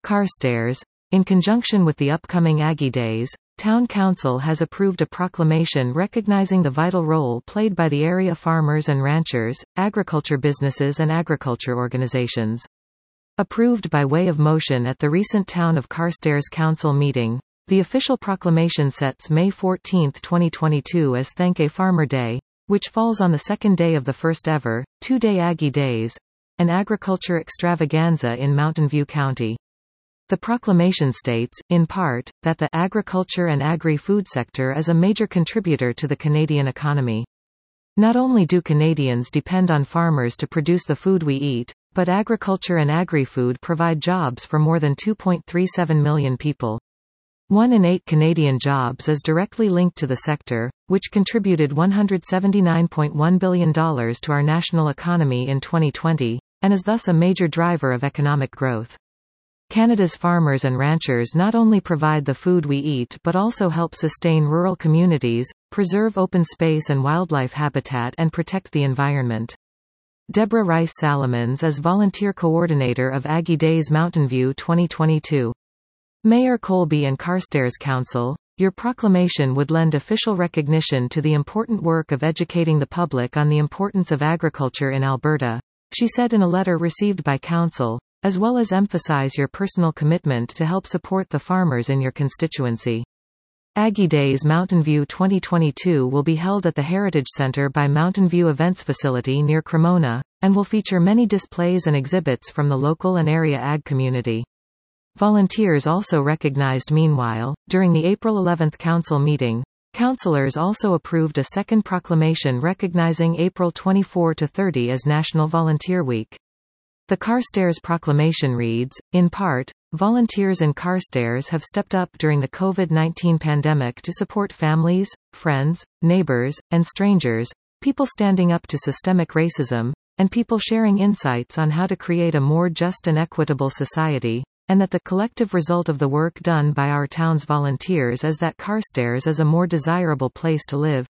Carstairs. In conjunction with the upcoming Aggie Days, Town Council has approved a proclamation recognizing the vital role played by the area farmers and ranchers, agriculture businesses and agriculture organizations. Approved by way of motion at the recent Town of Carstairs Council meeting, the official proclamation sets May 14, 2022 as Thank a Farmer Day, which falls on the second day of the first ever, two-day Aggie Days, an agriculture extravaganza in Mountain View County. The proclamation states, in part, that the agriculture and agri-food sector is a major contributor to the Canadian economy. Not only do Canadians depend on farmers to produce the food we eat, but agriculture and agri-food provide jobs for more than 2.37 million people. 1 in 8 Canadian jobs is directly linked to the sector, which contributed $179.1 billion to our national economy in 2020, and is thus a major driver of economic growth. Canada's farmers and ranchers not only provide the food we eat but also help sustain rural communities, preserve open space and wildlife habitat and protect the environment. Deborah Rice Salomons as Volunteer Coordinator of Aggie Days Mountain View 2022. Mayor Colby and Carstairs Council, your proclamation would lend official recognition to the important work of educating the public on the importance of agriculture in Alberta, she said in a letter received by Council, as well as emphasize your personal commitment to help support the farmers in your constituency. Aggie Days Mountain View 2022 will be held at the Heritage Centre by Mountain View Events Facility near Cremona, and will feature many displays and exhibits from the local and area ag community. Volunteers also recognized. Meanwhile, during the April 11 council meeting, councillors also approved a second proclamation recognizing April 24 to 30 as National Volunteer Week. The Carstairs proclamation reads, in part, volunteers in Carstairs have stepped up during the COVID-19 pandemic to support families, friends, neighbors, and strangers, people standing up to systemic racism, and people sharing insights on how to create a more just and equitable society, and that the collective result of the work done by our town's volunteers is that Carstairs is a more desirable place to live,